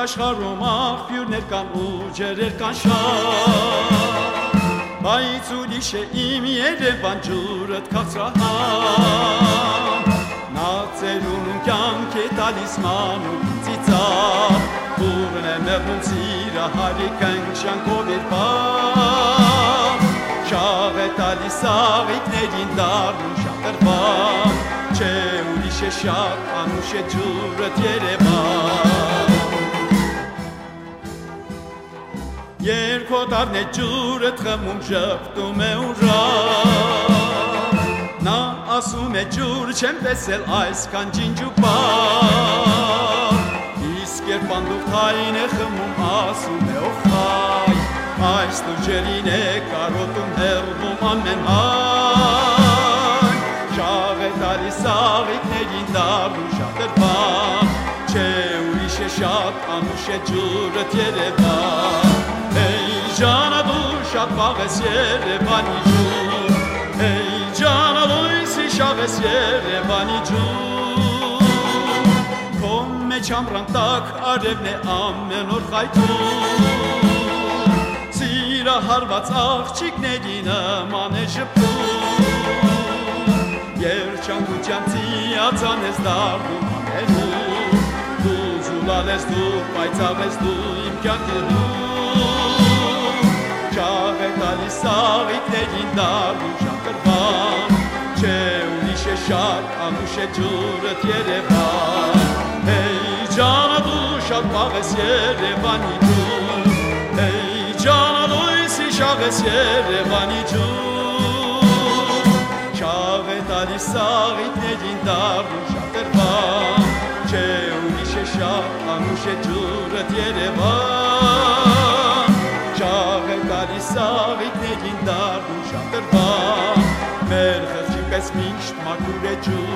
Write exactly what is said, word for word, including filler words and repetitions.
աշխարհում աղբյուրներ կան ու ջրեր կան շատ, բայց ուրիշ է իմ Երևան ջուրդ քաղցրահամ, նա ծերուն կյանք է տալիս մանուկ ծիծաղ, ուղն է մեղնում սիրահարի կնքշանքով իր պահ, շաղ է տալիս աղիքներին դառնում շատրվան, չէ ուրիշ է շատ անուշ է ջուրդ Երևան։ Երկոտարն է ջուրդ խմում ժպտում է ուրախ, նա ասում է ջուր չեմ տեսել այսքան ջինջուպար, իսկ երբ անդուխտային է խմում ասում է ով հայ, այս լուջերին է կարոտում հեռվում ամեն հայ, շաղ է տալիս աղիքներին դառնում շատրվան, չէ ուրիշ է շատ անուշ է ջուրդ Երևան։ Hey ջանա դու շատ վաղ ես Երևանի ջուր, Hey ջանա լույսի շաղ ես Երևանի ջուր, քո մեջ ամռան տակ արևն է ամեն օր խայթում, սիրահարված աղջիկների նման է ժպտում, երջանկության ծիածան ես դառնում ամենուր, դու զուլալ ես դու, պայծառ ես դու իմ կյանքերում, շաղ է տալիս աղիքներին դառնում շատրվան, չէ ուրիշ է շատ անուշ է ջուրդ Երևան, Hey ջանա դու շատ վաղ ես Երևանի ջուր, Hey ջանա լույսի շաղ ես Երևանի ջուր, շաղ է տալիս աղիքներին դառնում շատրվան, չէ ուրիշ է շատ անուշ է ջուրդ Երևան, շաղ է տալիս աղիքներին դառնում շատրվան, մեր խղճի պես միշտ մաքուր է ջուրդ